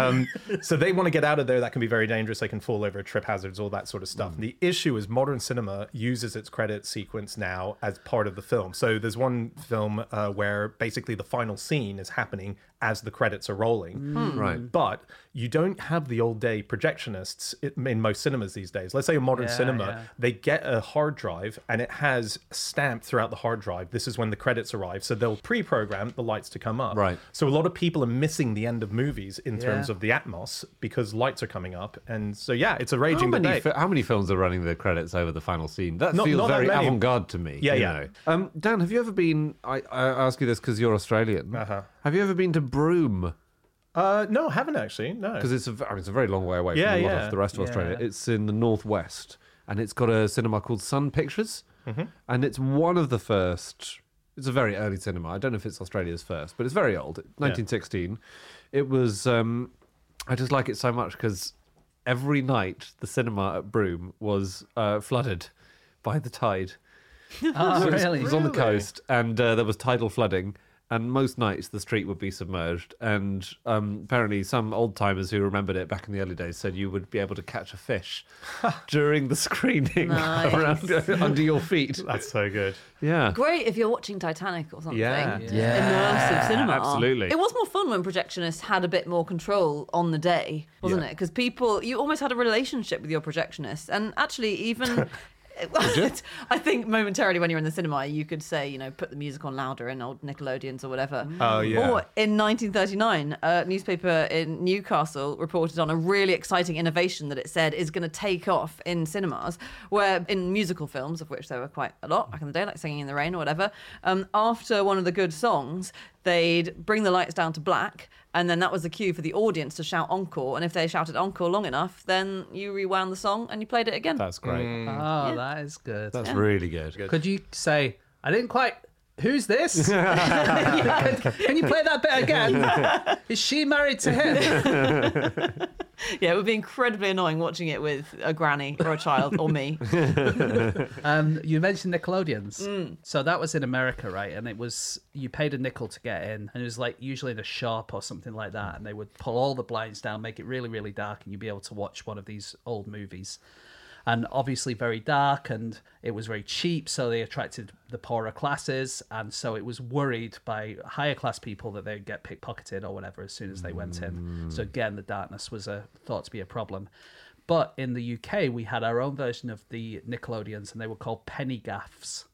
So they want to get out of there. That can be very dangerous. They can fall over, trip hazards, all that sort of stuff. The issue is modern cinema uses its credit sequence now as part of the film. So there's one film where basically the final scene is happening as the credits are rolling. Right. But you don't have the old day projectionists in most cinemas these days. Let's say a modern cinema, they get a hard drive and it has stamped throughout the hard drive, this is when the credits arrive. So they'll pre-program the lights to come up. Right. So a lot of people are missing the end of movies in terms of the atmos because lights are coming up. And so, yeah, it's a raging debate. How many films are running the credits over the final scene? That Not- feels not that very many. avant-garde to me. Yeah, you yeah. know. Dan, have you ever been? I ask you this because you're Australian. Have you ever been to Broome? No, I haven't actually. No. Because it's a very long way away from Yeah, a lot yeah. of the rest of Australia. It's in the northwest, and it's got a cinema called Sun Pictures, and it's one of the first. It's a very early cinema. I don't know if it's Australia's first, but it's very old. 1916. It was. I just like it so much because every night the cinema at Broome was flooded by the tide. Oh, really? It was on the coast, and there was tidal flooding. And most nights the street would be submerged. And apparently some old timers who remembered it back in the early days said you would be able to catch a fish during the screening around under your feet. That's so good. Yeah. Great if you're watching Titanic or something. Yeah. Immersive cinema. absolutely. It was more fun when projectionists had a bit more control on the day, wasn't it? Because you almost had a relationship with your projectionist. And actually, even. I think momentarily when you're in the cinema, you could say, put the music on louder in old Nickelodeons or whatever. Oh, yeah. Or in 1939, a newspaper in Newcastle reported on a really exciting innovation that it said is going to take off in cinemas, where in musical films, of which there were quite a lot back in the day, like Singing in the Rain or whatever, after one of the good songs, they'd bring the lights down to black, and then that was the cue for the audience to shout encore. And if they shouted encore long enough, then you rewound the song and you played it again. That's great. Oh, that is good. That's really good. Could you say, I didn't quite... Who's this? Can you play that bit again? Is she married to him? Yeah, it would be incredibly annoying watching it with a granny or a child or me. You mentioned Nickelodeons. So that was in America, right? And it was, you paid a nickel to get in. And it was like usually in a shop or something like that. And they would pull all the blinds down, make it really, really dark. And you'd be able to watch one of these old movies. And obviously very dark, and it was very cheap, so they attracted the poorer classes, and so it was worried by higher class people that they'd get pickpocketed or whatever as soon as they went in. So again, the darkness was thought to be a problem. But in the UK, we had our own version of the Nickelodeons, and they were called penny gaffs.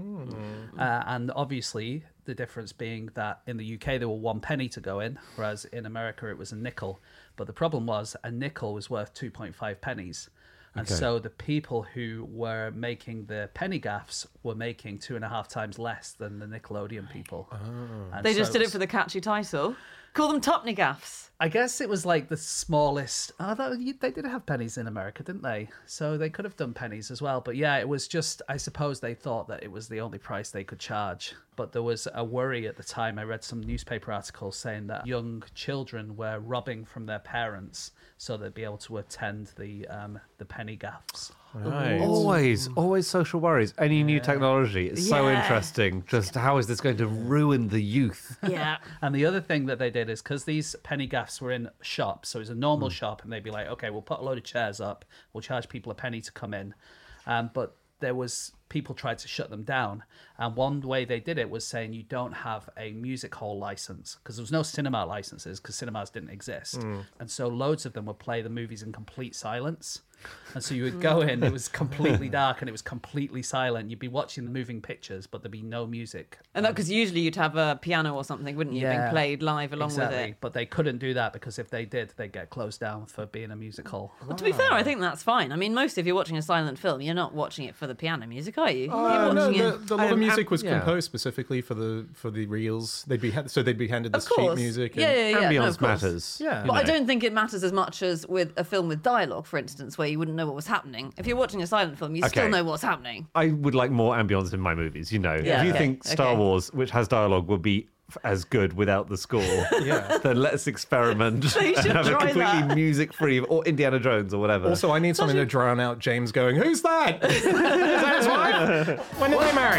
And obviously, the difference being that in the UK, there were 1 penny to go in, whereas in America, it was a nickel. But the problem was a nickel was worth 2.5 pennies. And so the people who were making the penny gaffs were making 2.5 times less than the Nickelodeon people. And They so just did it for the catchy title. Call them Topney Gaffs. I guess it was like the smallest. They did have pennies in America, didn't they? So they could have done pennies as well. But yeah, it was just, I suppose they thought that it was the only price they could charge. But there was a worry at the time. I read some newspaper articles saying that young children were robbing from their parents so they'd be able to attend the penny gaffs. Right. Always social worries. Any new technology is so interesting. Just how is this going to ruin the youth? Yeah. And the other thing that they did is because these penny gaffs were in shops, so it was a normal shop, and they'd be like, okay, we'll put a load of chairs up, we'll charge people a penny to come in. But there was people tried to shut them down, and one way they did it was saying you don't have a music hall license, because there was no cinema licenses because cinemas didn't exist, and so loads of them would play the movies in complete silence. And so you would go in, it was completely dark and it was completely silent. You'd be watching the moving pictures, but there'd be no music. And that because usually you'd have a piano or something, wouldn't you, being played live along with it? But they couldn't do that because if they did, they'd get closed down for being a music hall. Well, to be fair, I think that's fine. I mean, most if you're watching a silent film, you're not watching it for the piano music, are you? You're No, watching it. the lot of music was yeah. composed specifically for the reels. They'd be handed this Of course. sheet music. and- Yeah. No, Ambience of course. matters. Yeah. But I don't think it matters as much as with a film with dialogue, for instance, where you wouldn't know what was happening. If you're watching a silent film, you still Okay. know what's happening. I would like more ambience in my movies, you know. Yeah, if you okay, think Star okay. Wars, which has dialogue, would be as good without the score, then let's experiment you and should have a try completely that. music-free, or Indiana Jones or whatever. Also, I need something to drown out James going, "Who's that? Is that his wife? When did they marry?"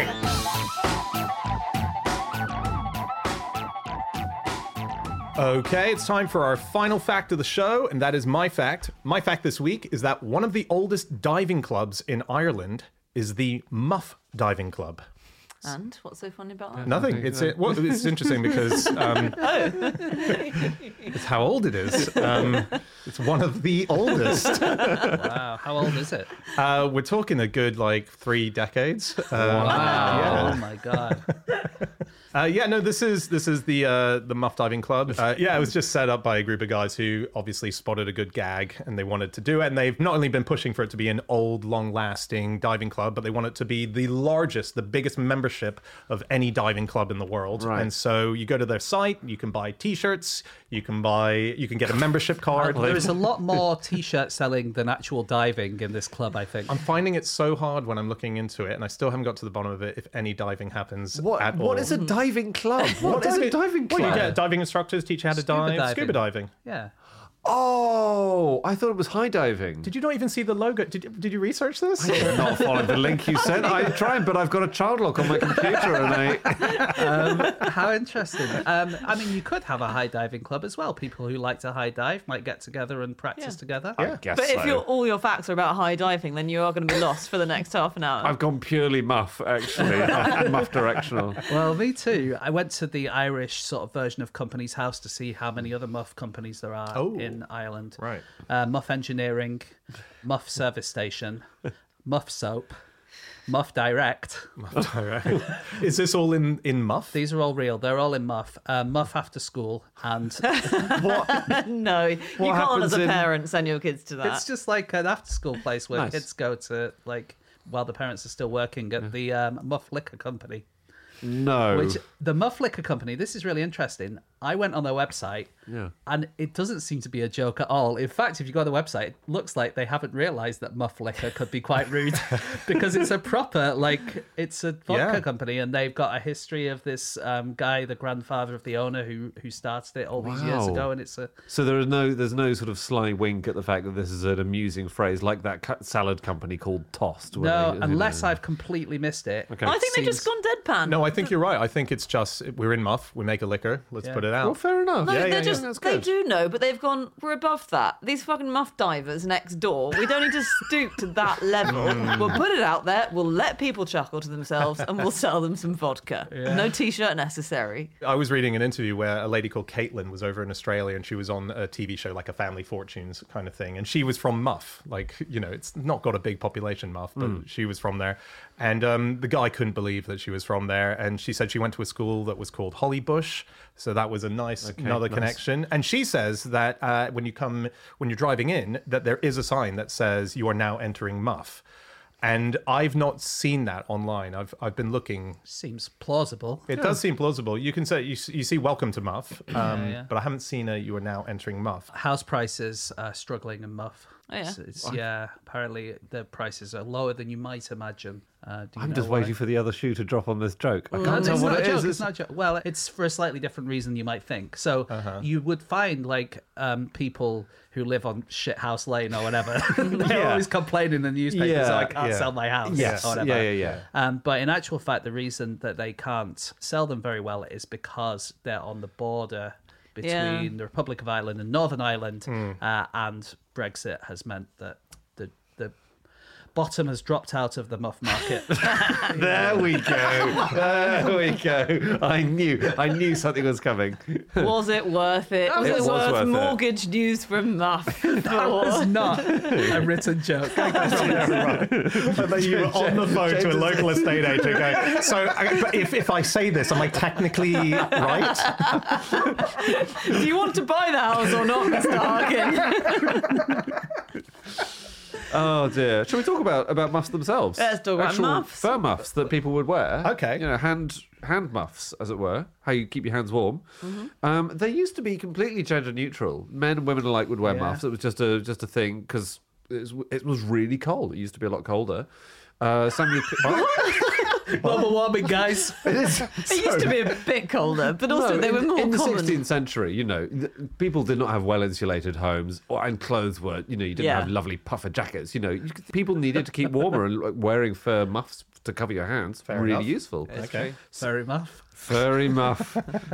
Okay, it's time for our final fact of the show, and that is my fact. My fact this week is that one of the oldest diving clubs in Ireland is the Muff Diving Club. And what's so funny about that? Nothing. It's interesting because it's how old it is. It's one of the oldest. Wow, how old is it? We're talking a good 3 decades. Wow, oh my God. This is the Muff Diving Club. It was just set up by a group of guys who obviously spotted a good gag and they wanted to do it. And they've not only been pushing for it to be an old, long-lasting diving club, but they want it to be the largest, the biggest membership of any diving club in the world. Right. And so you go to their site, you can buy T-shirts, you can get a membership card. There's a lot more T-shirt selling than actual diving in this club, I think. I'm finding it so hard when I'm looking into it, and I still haven't got to the bottom of it. If any diving happens at all. What is a diving club? What is a diving club? Well, you get diving instructors teach you how to dive. Scuba diving. Yeah. Oh, I thought it was high diving. Did you not even see the logo? Did you research this? I did not follow the link you sent. I tried, but I've got a child lock on my computer, and How interesting. I mean, you could have a high diving club as well. People who like to high dive might get together and practice together. I guess But if so. all your facts are about high diving, then you are going to be lost for the next half an hour. I've gone purely muff, actually. Muff directional. Well, me too. I went to the Irish sort of version of Companies House to see how many other muff companies there are in Ireland. Right. Muff Engineering, Muff Service Station, Muff Soap, Muff Direct. Is this all in Muff? These are all real. They're all in Muff. Muff After School. And No, you can't happens as a in- parent send your kids to that. it's just like an after school place where Nice. kids go to, while the parents are still working at the Muff Liquor Company. No. Which the Muff Liquor Company, this is really interesting. I went on their website, and it doesn't seem to be a joke at all. In fact, if you go on the website, it looks like they haven't realised that Muff Liquor could be quite rude, because it's a proper, it's a vodka company, and they've got a history of this guy, the grandfather of the owner, who started it all these years Wow. ago, and it's a... So there's no sort of sly wink at the fact that this is an amusing phrase, like that salad company called Tossed. No, unless I've completely missed it. Okay. I think they've just gone deadpan. No, I think you're right. I think it's just we're in Muff. We make a liquor. Let's put it out. Well, fair enough. No, Yeah, they're just, that's they good. do know, but they've gone, we're above that. These fucking muff divers next door, we don't need to stoop to that level. We'll put it out there, we'll let people chuckle to themselves, and we'll sell them some vodka. No T-shirt necessary. I was reading an interview where a lady called Caitlin was over in Australia, and she was on a TV show like a Family Fortunes kind of thing, and she was from Muff. It's not got a big population, Muff, but she was from there. And the guy couldn't believe that she was from there. And she said she went to a school that was called Hollybush. So that was a nice connection. And she says that when you're driving in, that there is a sign that says you are now entering Muff. And I've not seen that online. I've been looking. Seems plausible. It does seem plausible. You can say you see "Welcome to Muff," but I haven't seen you are now entering Muff. House prices are struggling in Muff. Oh, yeah? Yeah, apparently the prices are lower than you might imagine. I'm just waiting for the other shoe to drop on this joke. I No, can't tell it's what not it a joke. is. It's not a joke. Well, it's for a slightly different reason you might think. So you would find like people who live on Shithouse Lane or whatever. They're always complaining in the newspapers, I can't sell my house. Yes. Or whatever. Yeah. But in actual fact, the reason that they can't sell them very well is because they're on the border between the Republic of Ireland and Northern Ireland, and Brexit has meant that the bottom has dropped out of the muff market. There we go. There we go. I knew something was coming. Was it worth it? Was it was worth it. mortgage news from Muff? That was not a written joke. And then you were on the phone to a local estate agent going, so but if I say this, am I technically right? Do you want to buy the house or not, Mr. Harkin? Oh dear. Shall we talk about muffs themselves? Let's talk about Actual muffs. Fur muffs that people would wear. Okay. You know, hand muffs, as it were. How you keep your hands warm. They used to be completely gender neutral. Men and women alike would wear muffs. It was just a thing because it was really cold. It used to be a lot colder. Global warming, guys. It is. It used to be a bit colder, but also they were more in the common. 16th century, you know, people did not have well-insulated homes, and clothes were, you know, you didn't have lovely puffer jackets. You know, people needed to keep warmer, and wearing fur muffs to cover your hands really enough. useful. Okay. Sorry, muff. Furry muff.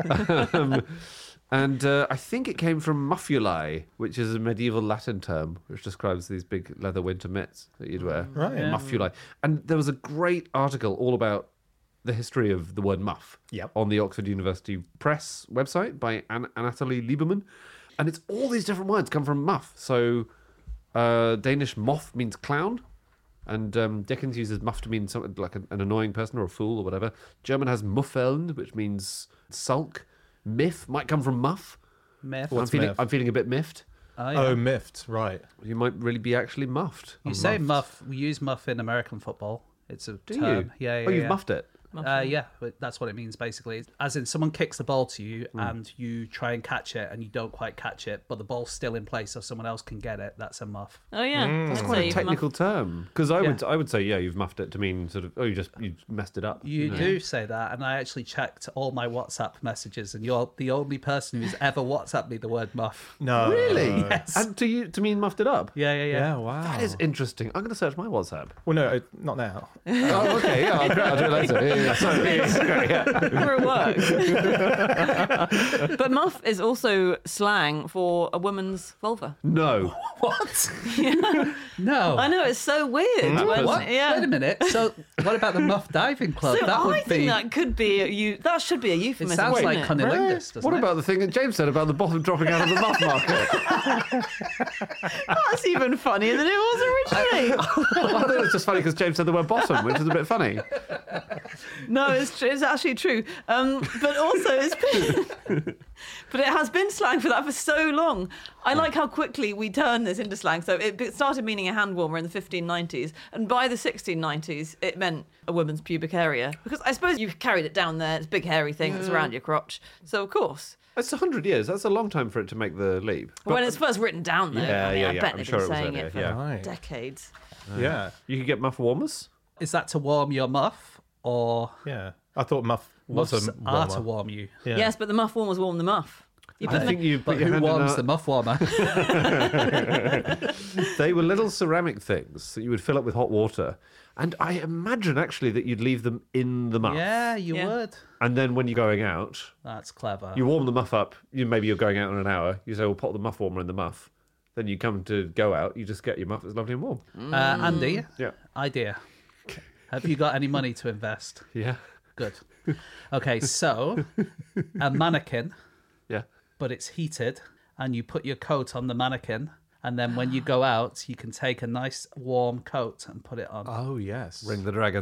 And I think it came from muffulae, which is a medieval Latin term which describes these big leather winter mitts that you'd wear. Right. Yeah. Muffulae. And there was a great article all about the history of the word muff on the Oxford University Press website by Anatoly Lieberman. And it's all these different words come from muff. So Danish moth means clown. And Dickens uses muff to mean something like an annoying person or a fool or whatever. German has muffeln, which means sulk. Miff might come from muff. Miff. I'm feeling a bit miffed. Oh, miffed, right. You might really be actually muffed. You say muff. We use muff in American football. It's a Do term. you? Yeah. Oh, you've muffed it. Yeah, but that's what it means basically. As in, someone kicks the ball to you and you try and catch it and you don't quite catch it, but the ball's still in place so someone else can get it. That's a muff. Oh yeah, That's quite a technical term. Because I would say, you've muffed it to mean sort of, you messed it up. You do say that, and I actually checked all my WhatsApp messages, and you're the only person who's ever WhatsApped me the word muff. No. Really? Yes. And to mean muffed it up? Yeah. Wow. That is interesting. I'm going to search my WhatsApp. Well, no, not now. Oh, okay. Yeah, I'll do it later. Yeah. Sorry. Great, yeah. We're at work. But muff is also slang for a woman's vulva. No. What? No. I know, it's so weird. What? Yeah. Wait a minute. So, what about the Muff Diving Club? So that I would think be. that could be that should be a It euphemism. sounds shouldn't like it? cunnilingus, doesn't What it? about the thing that James said about the bottom dropping out of the muff market? That's even funnier than it was originally. I think it's just funny because James said the word bottom, which is a bit funny. No, it's actually true. But also, but it has been slang for that for so long. I like how quickly we turn this into slang. So it started meaning a hand warmer in the 1590s, and by the 1690s, it meant a woman's pubic area. Because I suppose you've carried it down there. It's a big hairy thing that's around your crotch. So of course. It's 100 years. That's a long time for it to make the leap. But when it's first written down there, I bet I'm they've sure been it was saying earlier, it for yeah. Right. decades. Yeah. You could get muff warmers. Is that to warm your muff, or Yeah. I thought muff was muffs a are warmer. to warm you? Yeah. Yes, but the muff warmers warm the muff. You put I them think you put But your who hand in warms a- the muff warmer? They were little ceramic things that you would fill up with hot water. And I imagine actually that you'd leave them in the muff. Yeah, you Yeah. would. And then when you're going out, That's clever. you warm the muff up. Maybe you're going out in an hour. You say, well, pop the muff warmer in the muff. Then you come to go out. You just get your muff. It's lovely and warm. Andy, Yeah. idea. Have you got any money to invest? Yeah. Good. Okay, so a mannequin, Yeah. but it's heated, and you put your coat on the mannequin, and then when you go out, you can take a nice warm coat and put it on. Oh, yes. Ring the dragons.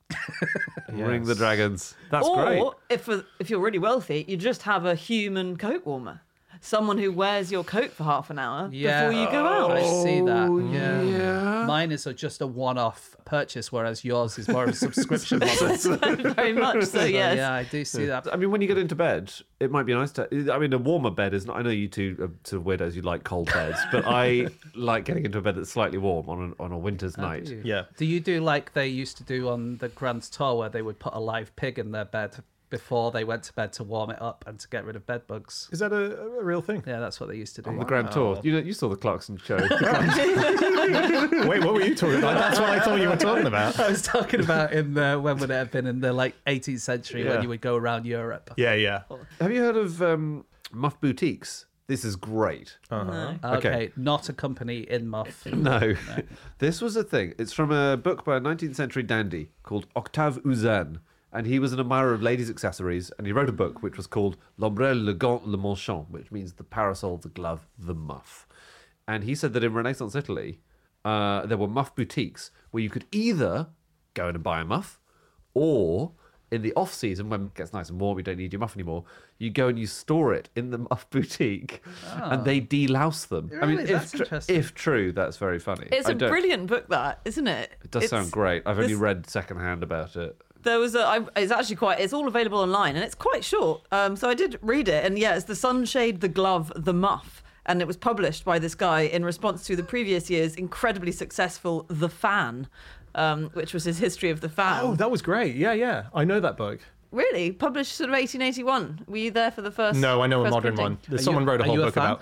Ring the dragons. That's or great. if you're really wealthy, you just have a human coat warmer. Someone who wears your coat for half an hour before you go out. I see that. Yeah. yeah. Mine is just a one-off purchase, whereas yours is more of a subscription model. Very much so, yes. Yeah, I do see that. I mean, when you get into bed, it might be nice to. I mean, a warmer bed is not. I know you two are sort of weirdos. You like cold beds, but I like getting into a bed that's slightly warm on a winter's night. Do you? Yeah. Do you do like they used to do on the Grand Tour, where they would put a live pig in their bed before they went to bed to warm it up and to get rid of bed bugs? Is that a real thing? Yeah, that's what they used to do. On the Grand Tour, you saw the Clarkson show. Wait, what were you talking about? That's what I thought you were talking about. I was talking about in the, when would it have been, in the 18th century, Yeah. when you would go around Europe. Yeah. Have you heard of Muff Boutiques? This is great. Uh-huh. Okay, not a company in Muff. No. This was a thing. It's from a book by a 19th century dandy called Octave Uzan. And he was an admirer of ladies' accessories, and he wrote a book which was called L'Ombrelle, le Gant, le Manchon, which means the parasol, the glove, the muff. And he said that in Renaissance Italy, there were muff boutiques where you could either go in and buy a muff, or in the off-season, when it gets nice and warm, you don't need your muff anymore, you go and you store it in the muff boutique, and they delouse them. I mean, Really? That's interesting. if true, that's very funny. It's a brilliant book, that, isn't it? It does sound great. I've only read secondhand about it. There was it's actually it's all available online, and it's quite short. So I did read it, and yeah, it's The Sunshade, the Glove, the Muff. And it was published by this guy in response to the previous year's incredibly successful The Fan, which was his history of the fan. Oh, that was great. Yeah. I know that book. Really? Published sort of 1881. Were you there for the first? No, I know a first modern printing? one. Someone wrote a whole book fan? about.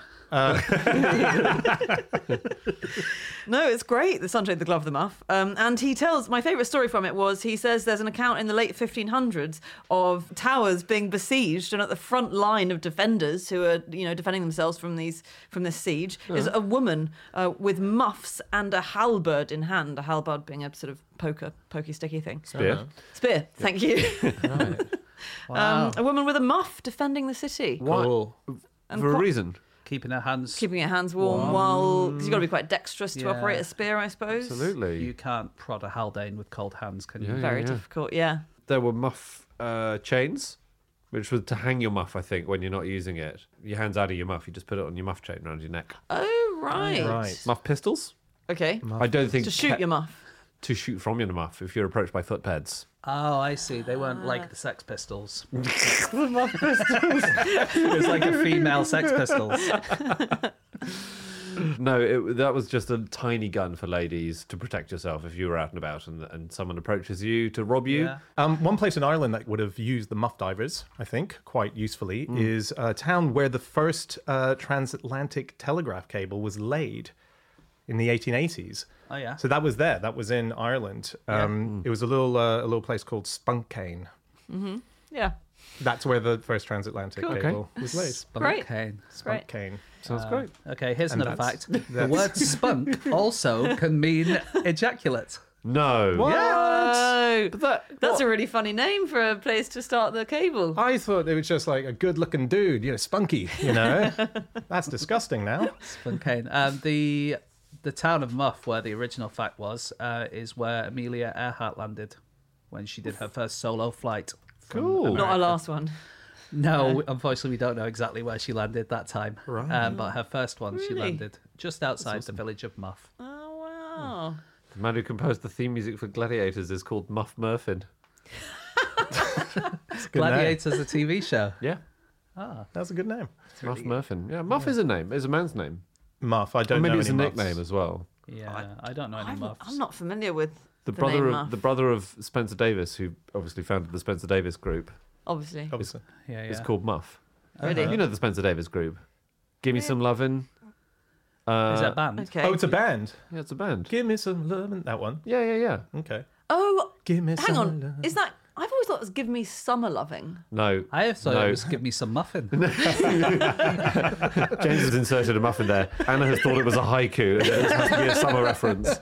No, it's great. The Sunshade, the Glove, the Muff. And he tells, my favourite story from it was, he says there's an account in the late 1500s of towers being besieged, and at the front line of defenders who are, defending themselves from this siege is a woman with muffs and a halberd in hand. A halberd being a sort of pokey, sticky thing. Spear. Spear, thank you. Wow. A woman with a muff defending the city. Cool. And For a quite- reason. Keeping her hands... Keeping your hands warm while... Because you've got to be quite dexterous to Yeah. operate a spear, I suppose. Absolutely. You can't prod a Haldane with cold hands, can you? Yeah. Very difficult, yeah. There were muff chains, which was to hang your muff, I think, when you're not using it. Your hand's out of your muff, you just put it on your muff chain around your neck. Oh, right. Right. Muff pistols? Okay. I don't think... To shoot your muff. To shoot from your muff if you're approached by footpads. Oh, I see. They weren't like the Sex Pistols. It was like a female Sex Pistols. No, that was just a tiny gun for ladies to protect yourself if you were out and about and someone approaches you to rob you. Yeah. One place in Ireland that would have used the muff divers, I think, quite usefully, is a town where the first transatlantic telegraph cable was laid in the 1880s. Oh, yeah. So that was there. That was in Ireland. It was a little place called Spunkane. Yeah. That's where the first transatlantic Cool, okay. cable was laid. Great. Okay. Great. Spunkane. Sounds great. Okay, here's And another that's- fact. The word spunk also can mean ejaculate. No. Oh, But that's a really funny name for a place to start the cable. I thought it was just like a good-looking dude, spunky, That's disgusting now. Spunkane. The town of Muff, where the original fact was, is where Amelia Earhart landed when she did her first solo flight. from Cool. America. Not our last one. No, unfortunately, we don't know exactly where she landed that time. Right. But her first one, she Really? landed just outside the village of Muff. Oh, wow. The man who composed the theme music for Gladiators is called Muff Murphin. Good Gladiators, a TV show. Yeah. Name. That's a good name. Muff Murphin. Yeah, Muff is a name. It's a man's name. Muff. I Or don't know maybe it's a any nickname muffs. as well. Yeah, I don't know any Muffs. I'm not familiar with The name brother Muff, of the brother of Spencer Davis, who obviously founded the Spencer Davis Group, obviously. Obviously. Yeah, is yeah. called Muff. Really? You know the Spencer Davis Group. Give me some lovin'. Is that a band? Okay. Oh, it's a band. Yeah, it's a band. Give me some love. That one. Yeah. Okay. Oh, Give me hang some on. love. Is that... I've always thought it was Give Me Summer Loving. No. I thought No. it was Give Me Some Muffin. James has inserted a muffin there. Anna has thought it was a haiku. It has to be a summer reference.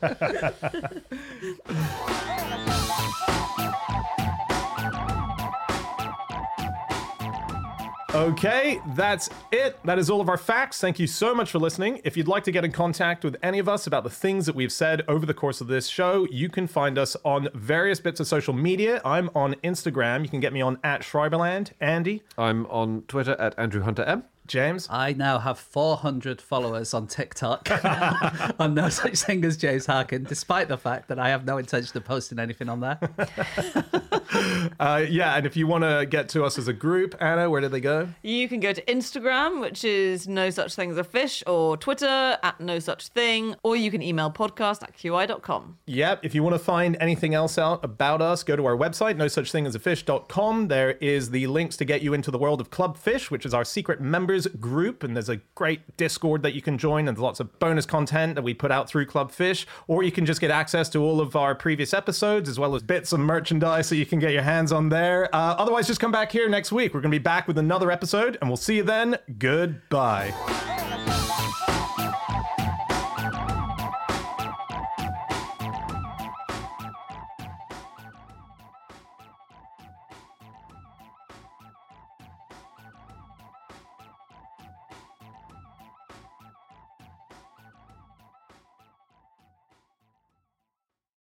Okay, that's it. That is all of our facts. Thank you so much for listening. If you'd like to get in contact with any of us about the things that we've said over the course of this show, you can find us on various bits of social media. I'm on Instagram. You can get me on @Schreiberland. Andy? I'm on Twitter @AndrewHunterM. James? I now have 400 followers on TikTok on No Such Thing as James Harkin, despite the fact that I have no intention of posting anything on there. Yeah, and if you want to get to us as a group, Anna, where do they go? You can go to Instagram, which is No Such Thing as a Fish, or Twitter @NoSuchThing, or you can email podcast@qi.com. Yep, if you want to find anything else out about us, go to our website, nossuchthingasafish.com. There is the links to get you into the world of Club Fish, which is our secret members group, and there's a great Discord that you can join, and there's lots of bonus content that we put out through Club Fish, or you can just get access to all of our previous episodes, as well as bits of merchandise that you can get your hands on there. Otherwise, just come back here next week. We're going to be back with another episode, and we'll see you then. Goodbye.